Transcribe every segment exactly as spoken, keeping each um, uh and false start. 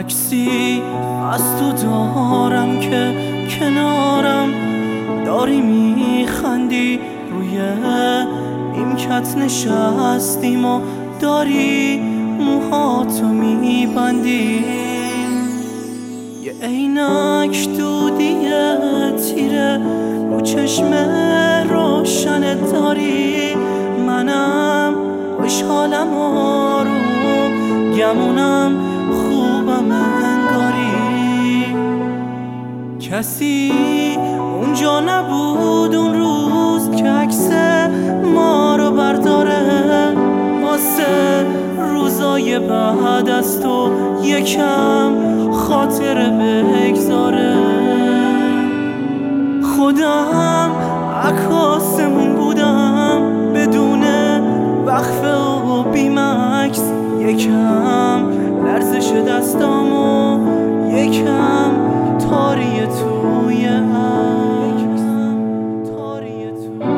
عکسی از تو دارم که کنارم داری میخندی، روی نیمکت نشستیم و داری موهاتو میبندی. یه عینک دودی تیره رو چشم روشن داری، منم خوشحالم آروم گمونم خوبم انگاری. کسی اونجا نبود اون روز که عکس ما رو برداره، واسه روزای بعد از تو یکم خاطره بگذاره. خودم عکاسمون بودم بدون وقفه و بیمکس، یکم لرزش دستامو یکم تاری توی عکس، تاری توی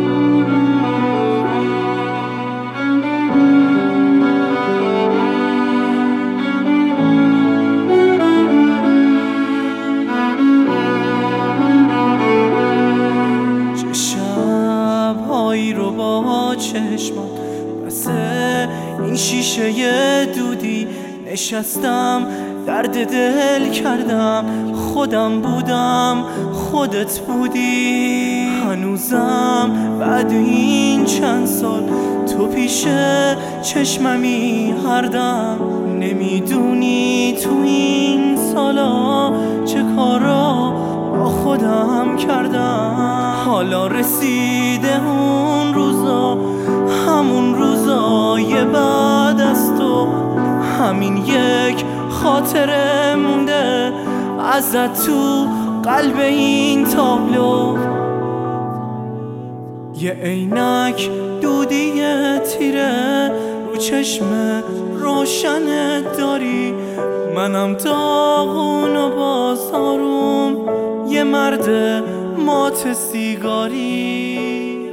چه شب‌هایی رو با چشمات بس این شیشه دودی نشستم، درد دل کردم، خودم بودم خودت بودی. هنوزم بعد این چند سال تو پیش چشممی هر دم، نمیدونی تو این سالا چه کارا با خودم کردم. حالا رسیده اون روزا، همون روزای بعد از تو، همین یک خاطره مونده ازت تو قلب این تابلو. یه عینک دودی تیره رو چشم روشن داری، منم داغون و باز آروم یه مرد مات سیگاری.